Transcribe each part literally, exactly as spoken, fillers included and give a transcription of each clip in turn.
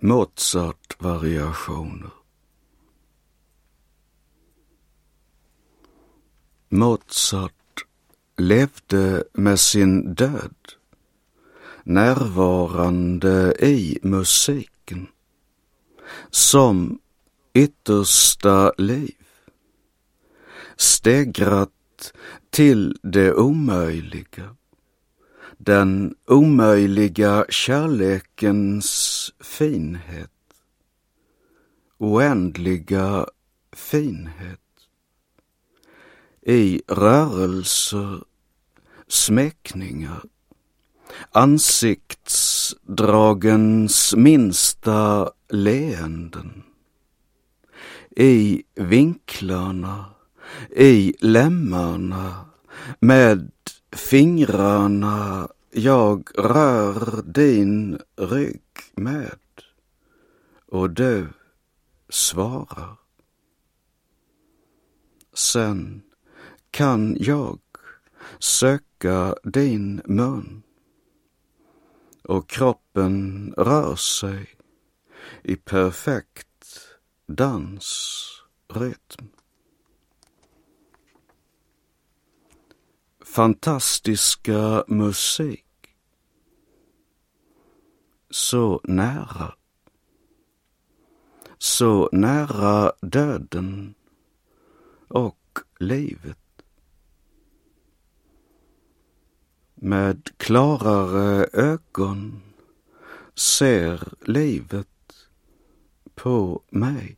Mozart-variationer. Mozart levde med sin död, närvarande i musiken, som yttersta liv, stegrat till det omöjliga, den omöjliga kärlekens finhet, oändliga finhet, i rörelser, smekningar, ansiktsdragens minsta leenden, i vinklarna, i lemmarna, med fingrarna jag rör din rygg med, och du svarar. Sen kan jag söka din mun, och kroppen rör sig i perfekt dansrytm. Fantastiska musik, så nära, så nära döden och livet. Med klarare ögon ser livet på mig.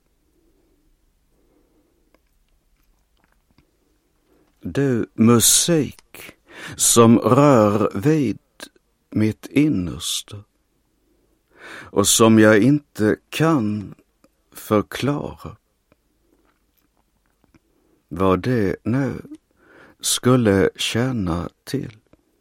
Du musik som rör vid mitt innersta och som jag inte kan förklara. Vad det nu skulle tjäna till.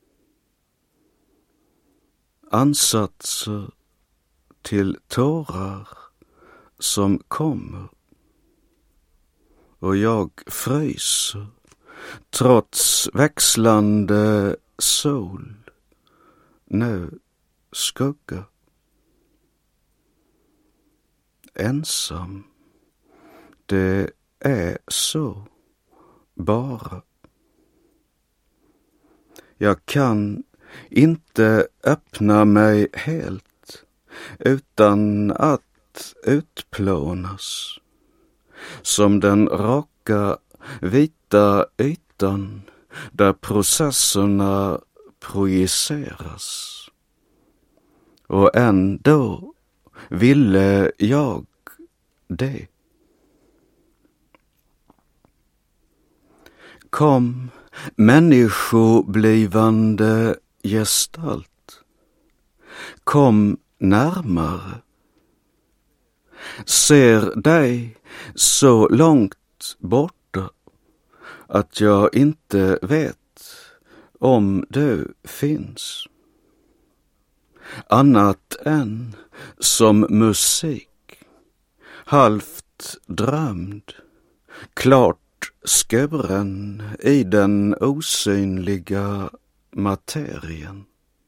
Ansatser till tårar som kommer, och jag fryser trots växlande sol, nu skugga. Ensam, det är så bara. Jag kan inte öppna mig helt utan att utplånas, som den raka vita ytan där processerna projiceras. Och ändå ville jag det. Kom, människoblivande gestalt, kom närmare. Ser dig så långt borta att jag inte vet om du finns. Annat än som musik, halvt drömd, klart skuren i den osynliga materien.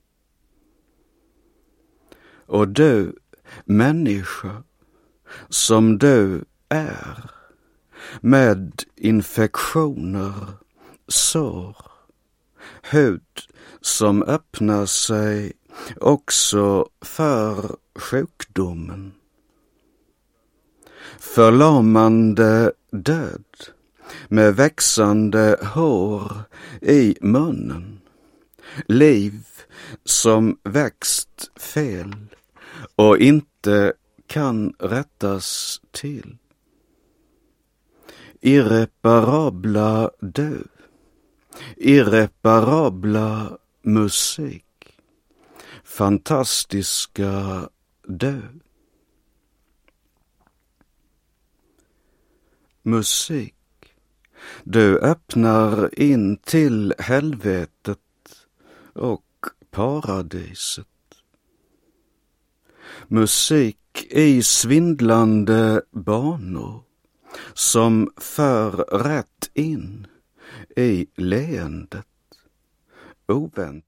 Och du, människa, som du är, med infektioner, sår, hud som öppnar sig också för sjukdomen. Förlamande död med växande hår i munnen. Liv som växt fel och inte kan rättas till. Irreparabla död. Irreparabla musik. Fantastiska död. Musik. Du öppnar in till helvetet och paradiset. Musik i svindlande banor som för rätt in i leendet, oväntat.